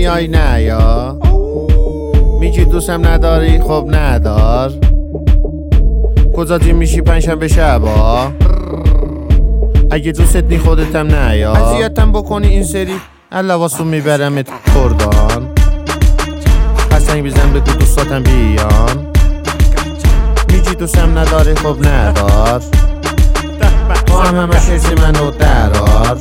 نمیای نه یا میگی دوستم نداری خب ندار کجاتی میشی پنجشنبه شبا اگه دوستت نی خودتم نیا اذیتم بکنی این سری لباسون میبرمت کردان قشنگ بیزن بگو دوستاتم بیان میگی دوستم نداری خب ندار تو همه شیرزی منو درار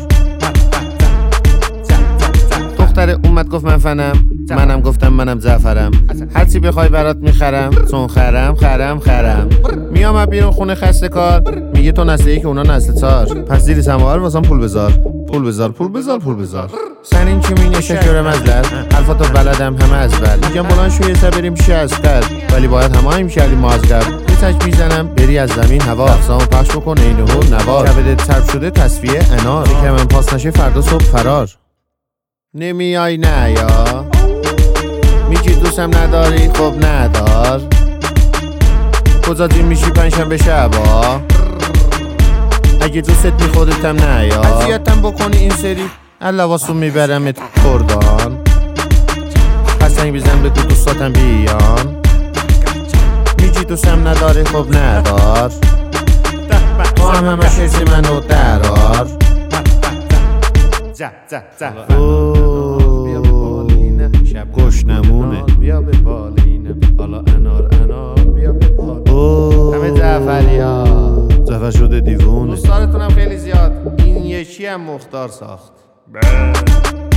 دختر اومد گفت من فنم منم گفتم منم زعفرم هرچی بخوای برات میخرم چون خرم میام بیرون خونه خسته کار میگه تو نسل ای که اونا نسل تار پس زیر سماور واسم پول بذار سن این چی مینه شکرم از لر حرفاتو بلدم همه از بل میگم بلند شو یه سر بریم پیش از تر ولی باید هماهیم کردیم ما از قبل یه تک میزنم بری از زمین هوا افزامو پخش بکن این هون نوار کبدت چرب شده تصفیه انار که من پاس نشه فردا صبح فرار نمیای نه یا میگی دوستم نداری خب ندار کجاتی میشی پنجشنبه شبا اگه دوستت نی خودتم نیا اذیتم بکنی این سری لباسون میبرمت کردان قشنگ بیزن بگو دوستاتم بیان میگی دوستم نداری خب ندار تو همه شیرزی منو درار گشنمونه بیا به بالینه حالا انار بیا به بالینه همه زعفری ها زعفر شده دیوونه دوستارتونم خیلی زیاد این یکی هم مختار ساخت